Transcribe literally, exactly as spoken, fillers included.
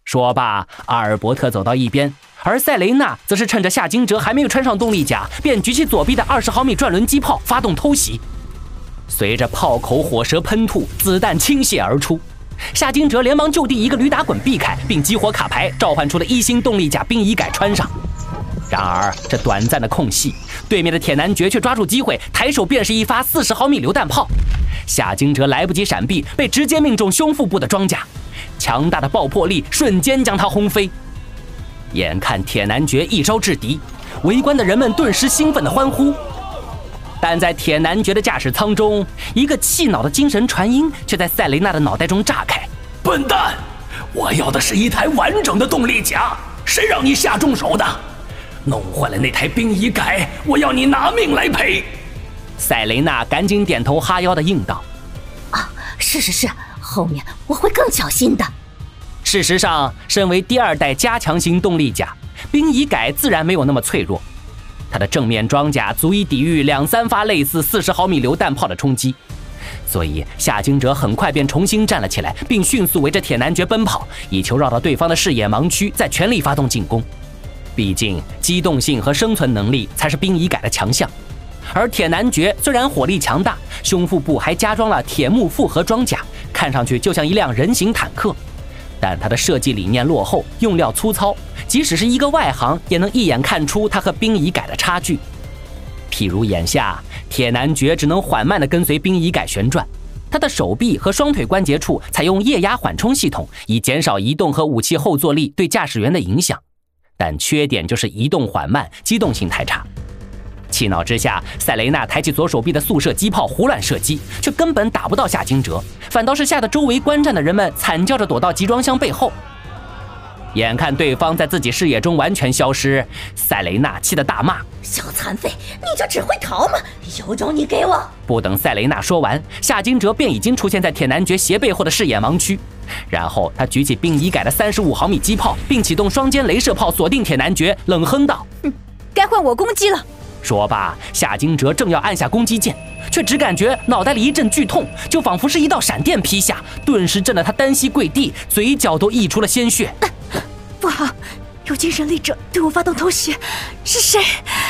说罢，阿尔伯特走到一边，而塞雷娜则是趁着夏金哲还没有穿上动力甲，便举起左臂的二十毫米转轮机炮发动偷袭。随着炮口火舌喷吐，子弹倾泻而出。夏金哲连忙就地一个驴打滚避开，并激活卡牌召唤出了一星动力甲冰乙改穿上。然而这短暂的空隙，对面的铁男爵却抓住机会，抬手便是一发四十毫米榴弹炮。夏金哲来不及闪避，被直接命中胸腹部的装甲，强大的爆破力瞬间将他轰飞。眼看铁男爵一招制敌，围观的人们顿时兴奋地欢呼。但在铁男爵的驾驶舱中，一个气恼的精神传音却在塞雷娜的脑袋中炸开： 笨蛋，我要的是一台完整的动力甲，谁让你下重手的？弄坏了那台冰乙改，我要你拿命来赔！ 塞雷娜赶紧点头哈腰的应道： 啊，是是是，后面我会更小心的。 事实上，身为第二代加强型动力甲，冰乙改自然没有那么脆弱。它的正面装甲足以抵御两三发类似四十毫米榴弹炮的冲击，所以夏金哲很快便重新站了起来，并迅速围着铁男爵奔跑，以求绕到对方的视野盲区，再全力发动进攻。毕竟机动性和生存能力才是冰乙改的强项，而铁男爵虽然火力强大，胸腹部还加装了铁幕复合装甲，看上去就像一辆人形坦克，但它的设计理念落后，用料粗糙，即使是一个外行也能一眼看出它和冰乙改的差距。譬如眼下，铁男爵只能缓慢地跟随冰乙改旋转，他的手臂和双腿关节处采用液压缓冲系统，以减少移动和武器后坐力对驾驶员的影响，但缺点就是移动缓慢，机动性太差。气恼之下，塞雷娜抬起左手臂的速射机炮胡乱射击，却根本打不到夏金哲，反倒是吓得周围观战的人们惨叫着躲到集装箱背后。眼看对方在自己视野中完全消失，塞雷娜气得大骂： 小残废，你就只会逃吗？有种你给我！ 不等塞雷娜说完，夏金哲便已经出现在铁男爵斜背后的视野盲区，然后他举起冰乙改的三十五毫米机炮，并启动双肩镭射炮锁定铁男爵，冷哼道： 嗯，该换我攻击了。 说罢，夏金哲正要按下攻击键，却只感觉脑袋里一阵剧痛，就仿佛是一道闪电劈下，顿时震得他单膝跪地，嘴角都溢出了鲜血。 不好，有精神力者对我发动偷袭，是谁？